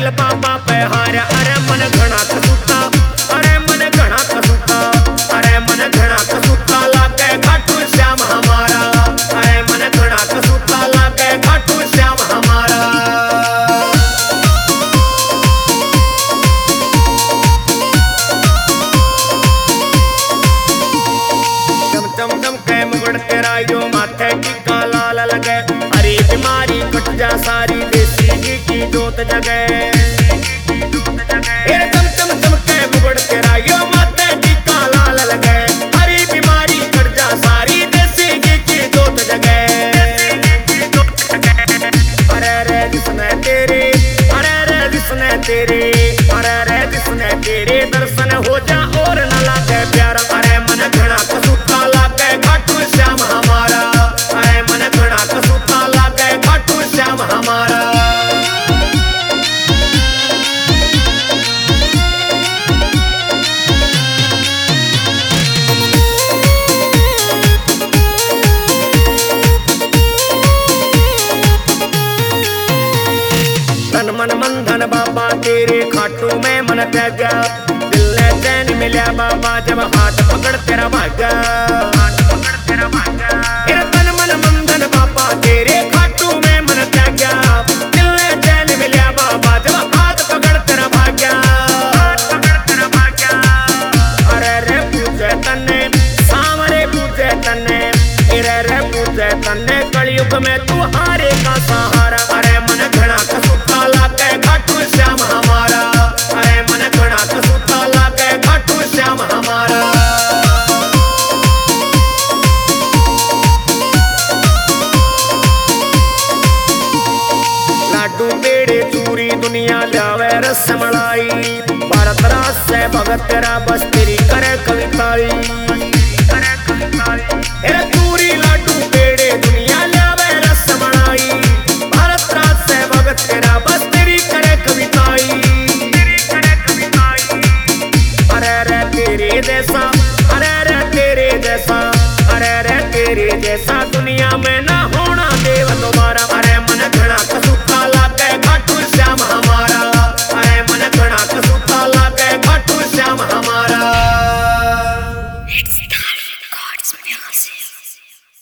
दिल बाबा पे हार। अरे मन घना कसूता, अरे मन घना कसूता, अरे मन घना कसूता लागे खाटू श्याम हमारा। अरे मन घना कसूता लागे खाटू श्याम हमारा। चम चम चम के मुगड़ तेरा यो माथे टीका लाल लगे। हरी बीमारी कट जा सारी, देसी घी की जोत जगे। चम चम चम के मुगड़ तेरा यो माथे टीका लाल लगे। हरी बीमारी कट जा सारी, देसी घी की जोत जगे। अरे रे जिसने तेरे, अरे रे जिसने तेरे, अरे रे जिसने तेरे दर्शन हो जा और न लागे प्यारा। अरे मन घना कसूता लागे खाटू श्याम हमारा। अरे मन घना कसूता लागे खाटू श्याम हमारा। तन मन मंधन बाबा तेरे खाटू में मन त्यागा। दिल ने चैन मिल्या बाबा जब हाथ पकड़ तेरा भागा। तन मन मंधन बाबा तेरे खाटू में मन त्यागा। दिल ने चैन मिल्या बाबा जब हाथ पकड़ तेरा भागा। अरे रे पूजे तन्ने सामरे पूजे तन्ने, अरे रे पूजे तन्ने कलयुग में तू हारे का सहारा। अरे मन घना कसूता लागे खाटू श्याम हमारा। अरे मन घना कसूता लागे खाटू श्याम हमारा। लाडू पेड़े चूरी दुनिया लावे रस मलाई। भारत राज से भगत तेरा बस तेरी करे कविताई। चूरी लाडू पेड़े दुनिया लावे रस मलाई। भारत राज से भगत तेरा बस तेरी करे कविताई। अरे रे तेरे जैसा, अरे रे तेरे जैसा, अरे रे तेरे जैसा दुनिया में ना होना देव दोबारा।